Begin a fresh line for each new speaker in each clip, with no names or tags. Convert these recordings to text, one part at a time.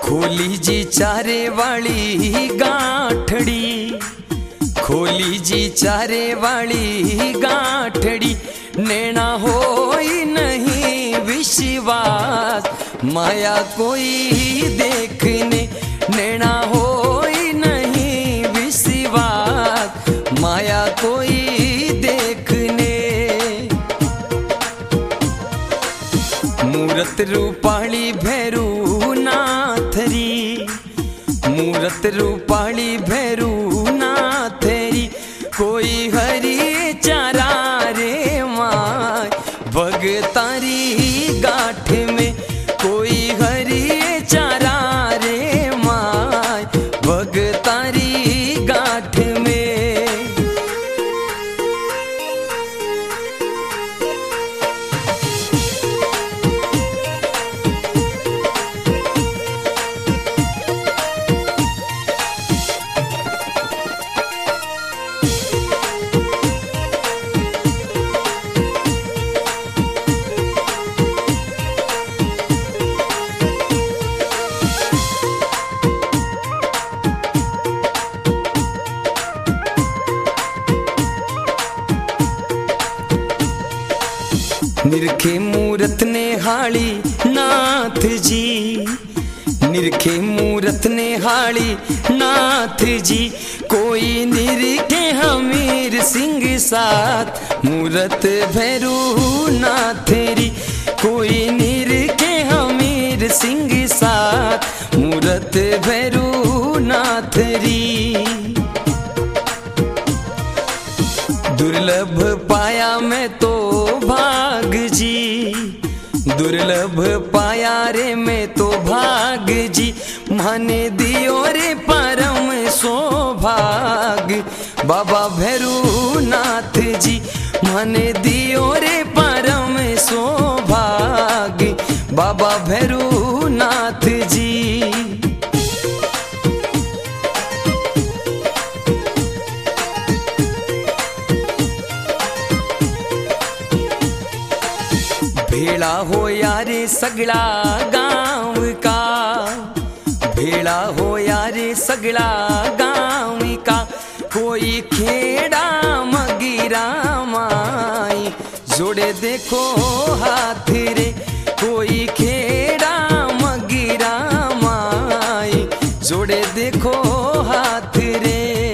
खोली जी चारे वाली गांठड़ी, खोली जी चारे वाली गांठड़ी, नैना होई नहीं विश्वास, माया कोई देखने, नैना होई नहीं विश्वास, माया कोई देखने। मूरत रूपाली भैरू नाथरी, मूरत रूपाली भैरू नाथरी, कोई हरी चारा रे माय भगतारी गांठ में, कोई हरी चारा रे माय भगतारी गांठ में। निरखे मूरत ने हाली नाथ जी, निरखे मूरत ने हाली नाथ जी, कोई निरखे हमीर सिंह साथ मूरत भैरू नाथरी, कोई निरखे हमीर सिंह साथ मूरत भैरू नाथरी। दुर्लभ पाया मैं तो भाग जी, दुर्लभ पाया रे मैं तो भाग जी, माने दियो रे परम सौभाग्य, बाबा भैरू नाथ जी माने दियो रे परम सौभाग्य, बाबा भैरू नाथ जी। भेड़ा हो यारे सगला गाँव का, भेड़ा हो यारे सगला गाँव का, कोई खेड़ा मगिरा माई जोड़े देखो हाथ रे, कोई खेड़ा मगिरा माई जोड़े देखो हाथ रे।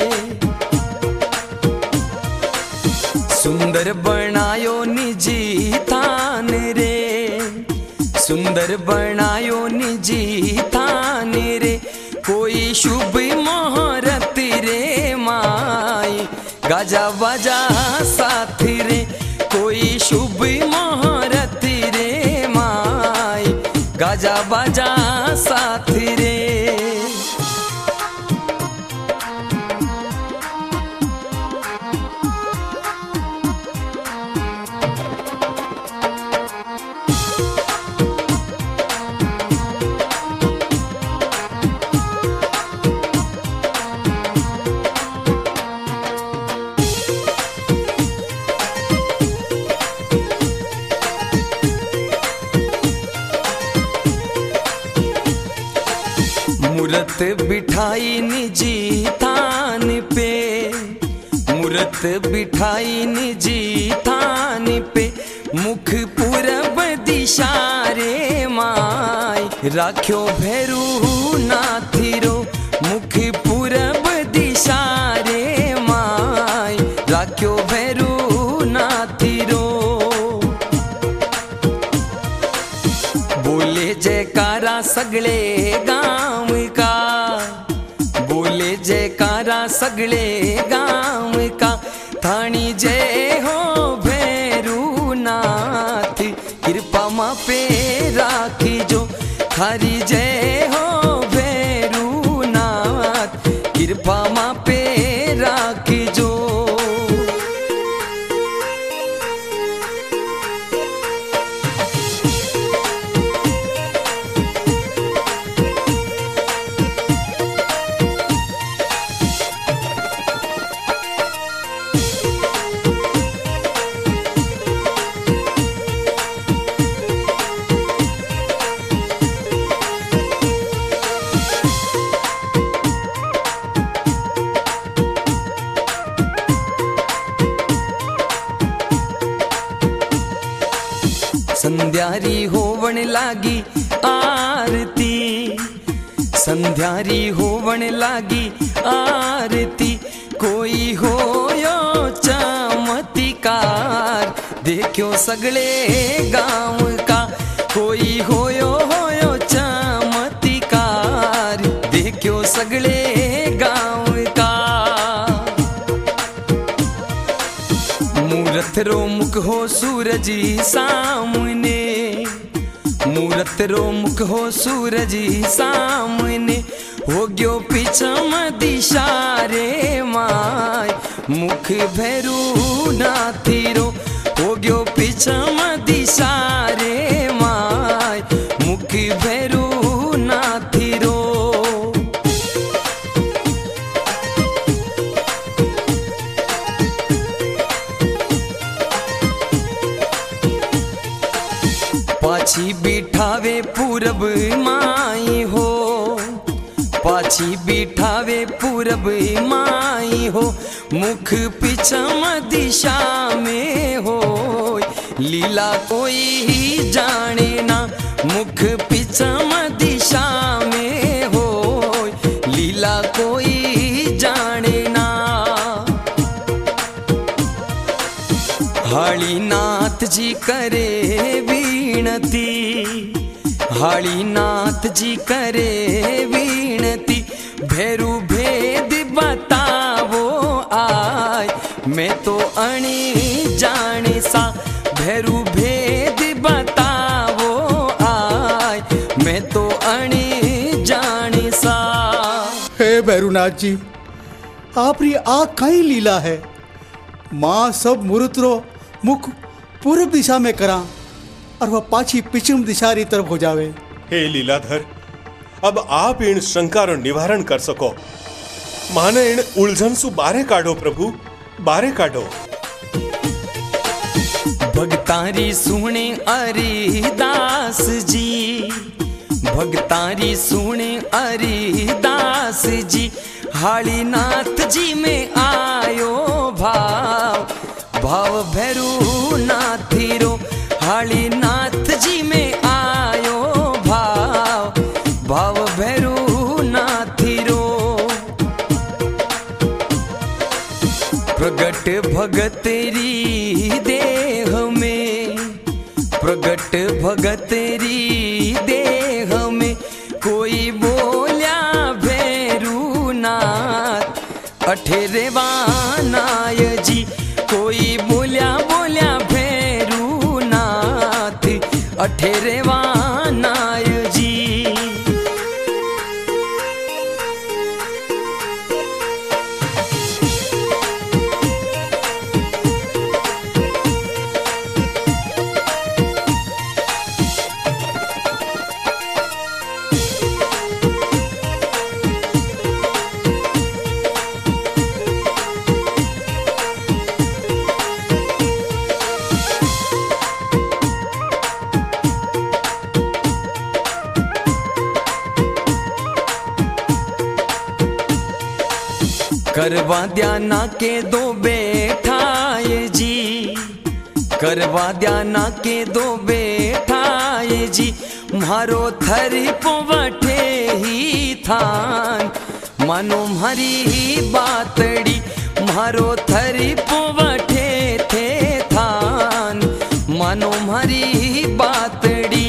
सुंदर बनायो निजी थान रे, सुंदर बनायो निजी थान रे, कोई शुभ मुहूर्त रे माई गाजा बाजा साथ रे, कोई शुभ मुहूर्त रे माई गाजा बाजा साथ रे। मूरत बिठाई निजी थान पे, मूरत बिठाई निजी थान पे, मुख पूरब दिशा रे माई राख्यो भैरू नाथिरो, मुख पूरब दिशा रे माई राख्यो भैरू नाथिरो। बोले जयकारा सगले गाँव का, बोले जयकारा सगले गाँव का, थानी जय हो भैरू नाथ कृपा माँ पे राखी जो, थारी जय हो भैरू नाथ कृपा माँ पे राखी जो। संध्यारी होवण लागी आरती, संध्यारी होवण लागी आरती, कोई होयो चमत्कार, देखो सगळे गांव का, कोई होयो चमत्कार, देखो सगळे गांव का। मूरत रो मुख हो सूरजी सामने, मूरत रो मुख हो सूरजी सामने, हो गयो पिछम दिशा रे माय, मुख भैरू नाथी रो, हो गयो पिछम दिशा रे माय, मुख भैरू नाथी रो। पाछी बिठावे पूरब माई हो, पाछी बिठावे पूरब माई हो, मुख पिछम दिशा में हो, लीला कोई जाने ना, मुख पिछम दिशा में हो, लीला कोई जाने ना। हालीनाथ जी करे विनती, हालीनाथ जी करे विनती, भैरू भेद बतावो आय, मैं तो अणी जाने सा, भैरू भेद बतावो आय, मैं तो अणी जाने सा।
हे भैरूनाथ जी, आपरी आ कई लीला है, माँ सब मूर्त रो मुख पूर्व दिशा में करा और वह पाछी पश्चिम दिशा री तरफ हो जावे।
हे लीलाधर, अब आप इन शंका रो निवारण कर सको, माने इन उलझन सु बारे काढो प्रभु, बारे काढो।
भगतारी सुने हरिदास जी, भगतारी सुने हरिदास जी, हालीनाथ जी में आयो भाव, भाव भैरू नाथी रो, हालीनाथ जी में आयो भाव, भाव भैरू नाथी रो। प्रगट भगतरी देह में, प्रगट भगतरी देह में, कोई बोल्या भैरूनाथ अठेरेवा नाय जी, कोई बोल्या बोल्या भैरूनाथ अठेरेवा नाय जी। करवा द्याना के दो बैठाए जी, करवा द्याना के दो बैठाए जी, मारो थरी पोवठे ही थान, मानो मारी बातड़ी, मारो थरी पोवठे थे थान, मानो मारी बातड़ी।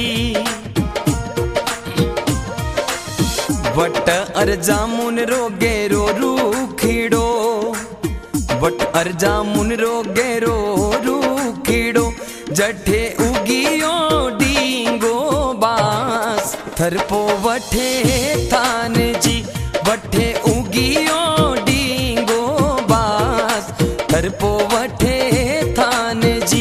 वट अरजामुन रो गेरो रूखीड़ो, वट अरजामुन रो गेरो रूखीड़ो, जठे उगियो डींगो बास, थरपो वठे थान जी, वठे उगियो डींगो बास, थरपो वठे थान जी।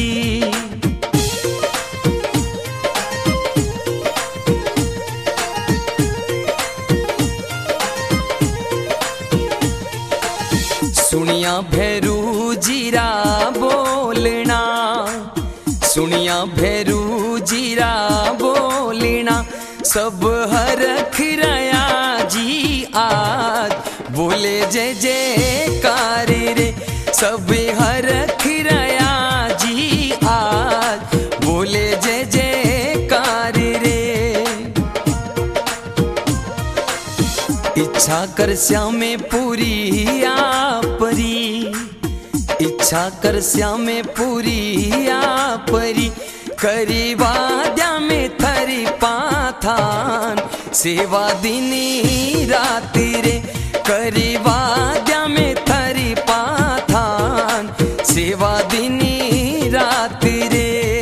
सुनिया भैरू जीरा बोलना, सुनिया भैरू जीरा बोलना, सब हरख रया जी आज, बोले जय जयकार रे, सब हरख रया जी आज, बोले जय जय इच्छा कर श्यामे पूरी आपरी, इच्छा कर श्यामे पूरी आपरी, करी वाद्या में थरी पाथान, सेवा दिनी राती रे, करी वाद्या में थरी पाथान, सेवा दिनी राती रे।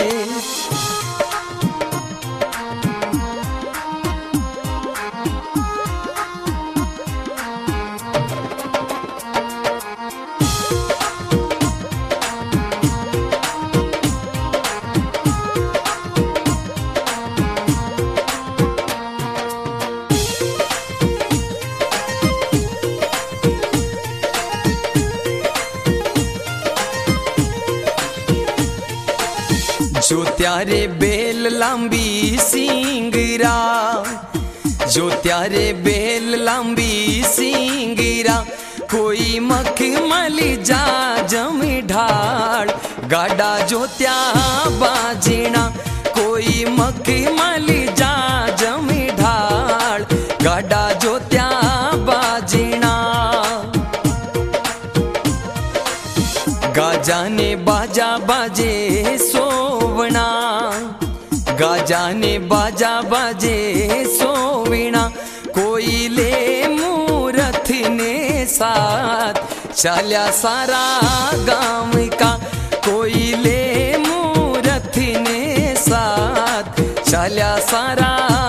जो त्यारे बेल लांबी सिंगरा, जो त्यारे बेल लांबी सिंगरा, कोई मखमली जा जमी ढाल, गाडा जो त्या बाजीना, कोई मखमली जा जमी ढाल, गाडा जो त्या बाजीना। गाजाने बाजा बाजे सोवना, गाजाने बाजा बाजे सोविना, कोई ले मूरत ने साथ, चाल्या सारा गाँव का, कोई ले मूरत ने साथ, चाल्या सारा